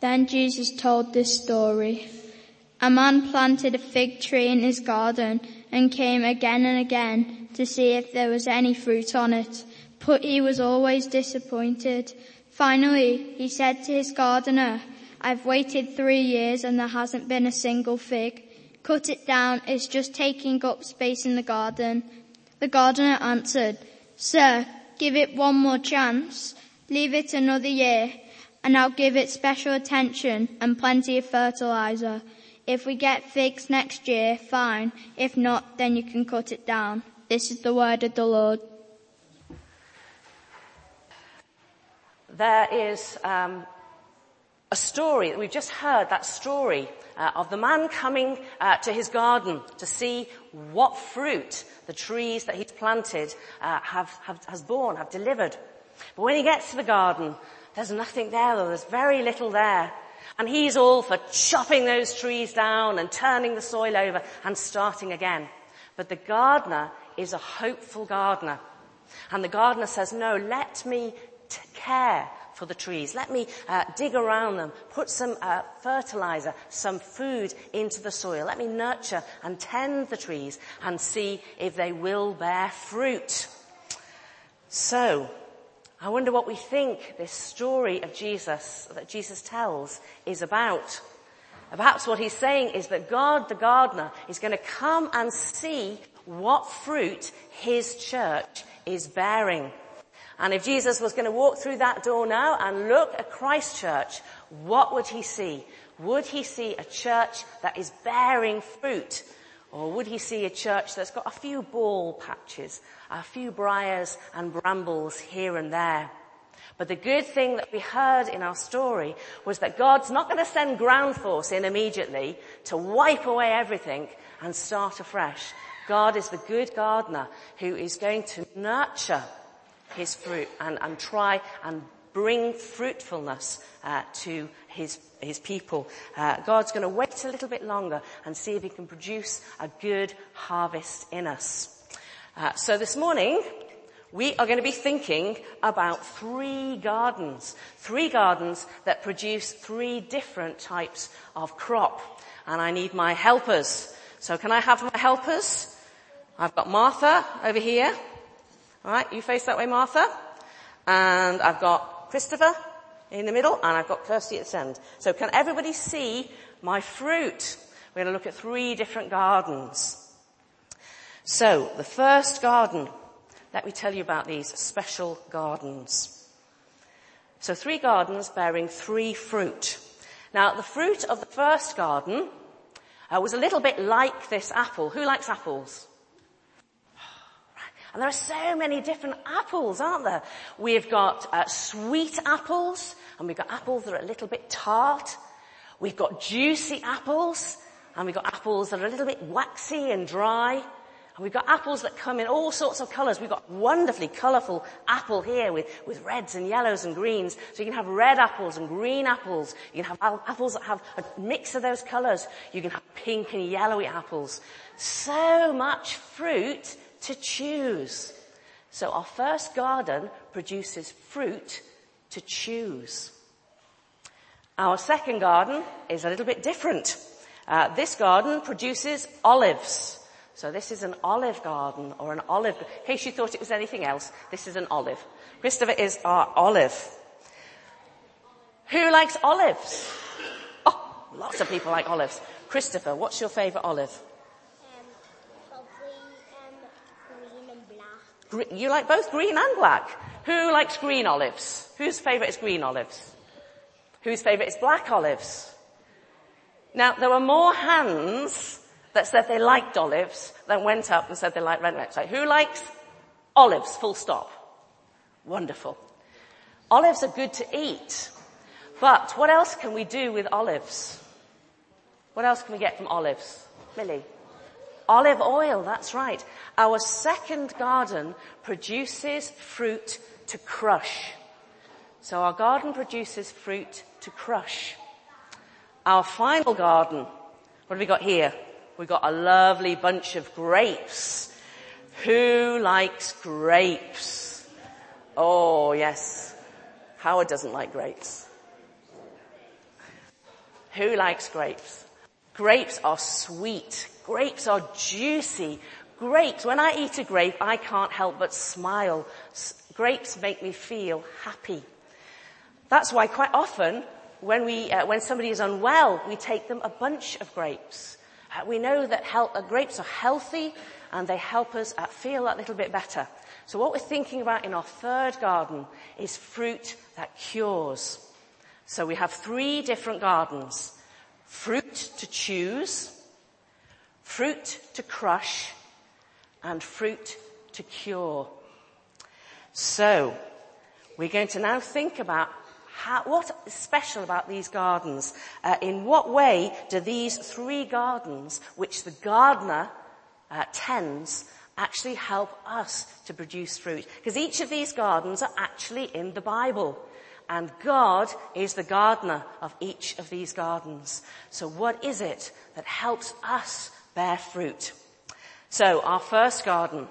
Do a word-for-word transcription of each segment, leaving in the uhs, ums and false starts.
Then Jesus told this story. A man planted a fig tree in his garden and came again and again to see if there was any fruit on it, but he was always disappointed. Finally, he said to his gardener, "I've waited three years and there hasn't been a single fig. Cut it down, it's just taking up space in the garden." The gardener answered, "Sir, give it one more chance. Leave it another year, and I'll give it special attention and plenty of fertilizer. If we get figs next year, fine. If not, then you can cut it down." This is the word of the Lord. There is um, a story that we've just heard, that story uh, of the man coming uh, to his garden to see what fruit the trees that he's planted uh, have, have has borne, have delivered. But when he gets to the garden, there's nothing there, though. There's very little there. And he's all for chopping those trees down and turning the soil over and starting again. But the gardener is a hopeful gardener. And the gardener says, "No, let me t- care for the trees. Let me uh, dig around them, put some uh, fertilizer, some food into the soil. Let me nurture and tend the trees and see if they will bear fruit." So, I wonder what we think this story of Jesus, that Jesus tells, is about. Perhaps what he's saying is that God, the gardener, is going to come and see what fruit his church is bearing. And if Jesus was going to walk through that door now and look at Christ Church, what would he see? Would he see a church that is bearing fruit? Or would he see a church that's got a few bald patches, a few briars and brambles here and there? But the good thing that we heard in our story was that God's not going to send ground force in immediately to wipe away everything and start afresh. God is the good gardener who is going to nurture his fruit and, and try and bring fruitfulness uh, to his his people. Uh, God's going to wait a little bit longer and see if he can produce a good harvest in us. Uh, so this morning, we are going to be thinking about three gardens. Three gardens that produce three different types of crop. And I need my helpers. So can I have my helpers? I've got Martha over here. All right, you face that way, Martha. And I've got Christopher in the middle, and I've got Kirsty at the end. So can everybody see my fruit? We're going to look at three different gardens. So, the first garden, let me tell you about these special gardens. So, three gardens bearing three fruit. Now, the fruit of the first garden uh, was a little bit like this apple. Who likes apples? And there are so many different apples, aren't there? We've got uh, sweet apples, and we've got apples that are a little bit tart. We've got juicy apples, and we've got apples that are a little bit waxy and dry. And we've got apples that come in all sorts of colours. We've got wonderfully colourful apple here with, with reds and yellows and greens. So you can have red apples and green apples. You can have apples that have a mix of those colours. You can have pink and yellowy apples. So much fruit to choose. So our first garden produces fruit to choose. Our second garden is a little bit different. Uh, this garden produces olives. So this is an olive garden, or an olive. In case you thought it was anything else, this is an olive. Christopher is our olive. Who likes olives? Oh, lots of people like olives. Christopher, what's your favourite olive? You like both green and black. Who likes green olives? Whose favourite is green olives? Whose favourite is black olives? Now, there were more hands that said they liked olives than went up and said they liked red olives. So who likes olives, full stop? Wonderful. Olives are good to eat. But what else can we do with olives? What else can we get from olives? Millie? Olive oil, that's right. Our second garden produces fruit to crush. So our garden produces fruit to crush. Our final garden, what have we got here? We've got a lovely bunch of grapes. Who likes grapes? Oh, yes. Howard doesn't like grapes. Who likes grapes? Grapes are sweet. Grapes are juicy. Grapes, when I eat a grape, I can't help but smile. S- grapes make me feel happy. That's why quite often when we, uh, when somebody is unwell, we take them a bunch of grapes. Uh, we know that hel- uh, grapes are healthy and they help us uh, feel that little bit better. So what we're thinking about in our third garden is fruit that cures. So we have three different gardens. Fruit to choose, fruit to crush, and fruit to cure. So we're going to now think about how, what is special about these gardens. Uh, in what way do these three gardens, which the gardener uh, tends, actually help us to produce fruit? Because each of these gardens are actually in the Bible. And God is the gardener of each of these gardens. So what is it that helps us bear fruit? So our first garden,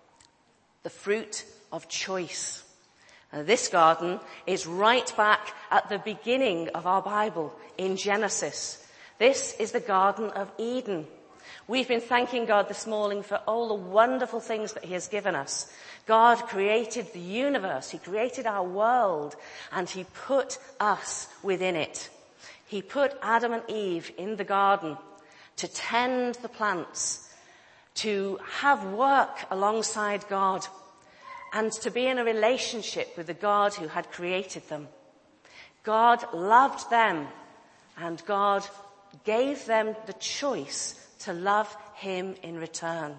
the fruit of choice. Now, this garden is right back at the beginning of our Bible in Genesis. This is the Garden of Eden. We've been thanking God this morning for all the wonderful things that he has given us. God created the universe. He created our world, and he put us within it. He put Adam and Eve in the garden to tend the plants, to have work alongside God, and to be in a relationship with the God who had created them. God loved them, and God gave them the choice to love him in return.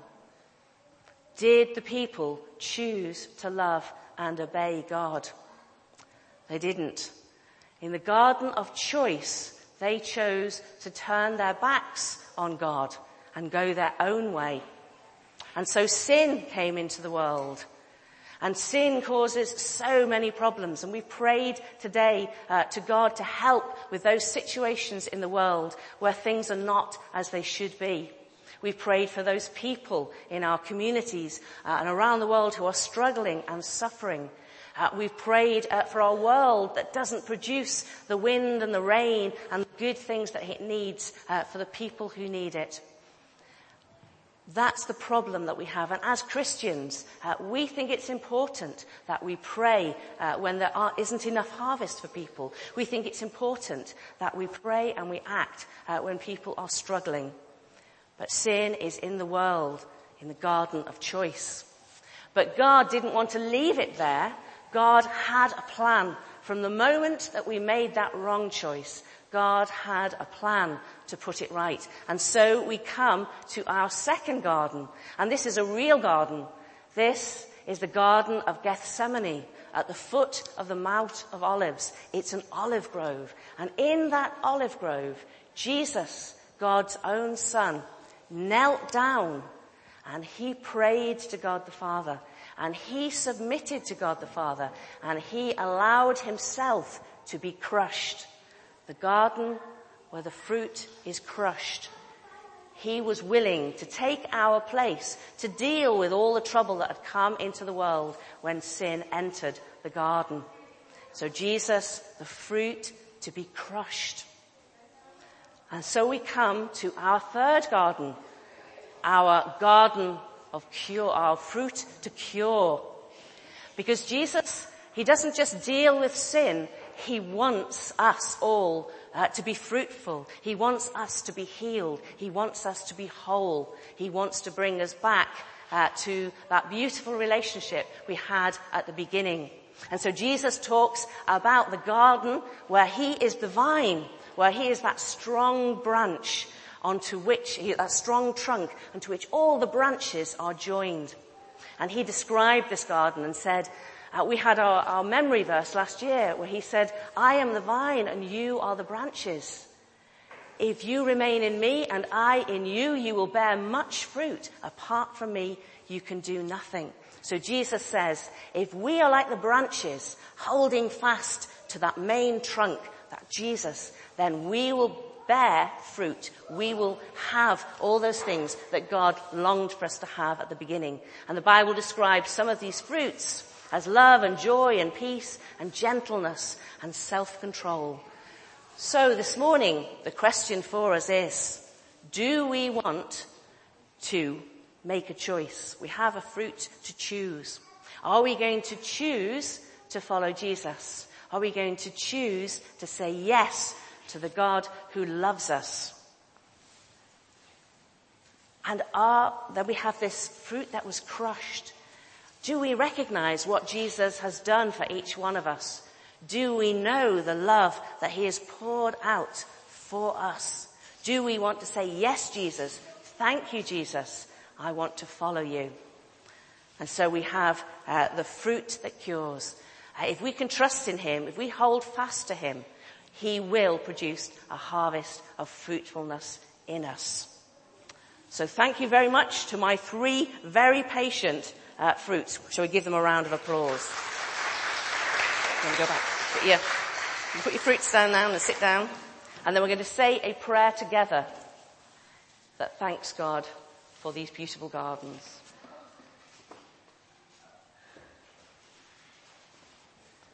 Did the people choose to love and obey God? They didn't. In the garden of choice, they chose to turn their backs on God and go their own way. And so sin came into the world. And sin causes so many problems. And we prayed today uh, to God to help with those situations in the world where things are not as they should be. We've prayed for those people in our communities uh, and around the world who are struggling and suffering. Uh, we've prayed uh, for our world that doesn't produce the wind and the rain and the good things that it needs uh, for the people who need it. That's the problem that we have. And as Christians, uh, we think it's important that we pray uh, when there are, isn't enough harvest for people. We think it's important that we pray and we act uh, when people are struggling. But sin is in the world, in the garden of choice. But God didn't want to leave it there. God had a plan. From the moment that we made that wrong choice, God had a plan to put it right. And so we come to our second garden. And this is a real garden. This is the Garden of Gethsemane at the foot of the Mount of Olives. It's an olive grove. And in that olive grove, Jesus, God's own son, knelt down and he prayed to God the Father. And he submitted to God the Father. And he allowed himself to be crushed. The garden where the fruit is crushed. He was willing to take our place, to deal with all the trouble that had come into the world when sin entered the garden. So Jesus, the fruit to be crushed. And so we come to our third garden, our garden of cure, our fruit to cure. Because Jesus, he doesn't just deal with sin, he wants us all uh, to be fruitful. He wants us to be healed. He wants us to be whole. He wants to bring us back uh, to that beautiful relationship we had at the beginning. And so Jesus talks about the garden where he is the vine, where he is that strong branch onto which, that strong trunk onto which all the branches are joined. And he described this garden and said, Uh, we had our, our memory verse last year where he said, I am the vine and you are the branches. If you remain in me and I in you, you will bear much fruit. Apart from me, you can do nothing. So Jesus says, if we are like the branches holding fast to that main trunk, that Jesus, then we will bear fruit. We will have all those things that God longed for us to have at the beginning. And the Bible describes some of these fruits as love and joy and peace and gentleness and self-control. So this morning, the question for us is, do we want to make a choice? We have a fruit to choose. Are we going to choose to follow Jesus? Are we going to choose to say yes to the God who loves us? And are, that we have this fruit that was crushed. Do we recognize what Jesus has done for each one of us? Do we know the love that he has poured out for us? Do we want to say, yes, Jesus, thank you, Jesus, I want to follow you? And so we have uh, the fruit that cures. Uh, if we can trust in him, if we hold fast to him, he will produce a harvest of fruitfulness in us. So thank you very much to my three very patient uh, fruits. Shall we give them a round of applause? Let me go back. Put your, put your fruits down now and sit down. And then we're going to say a prayer together that thanks God for these beautiful gardens.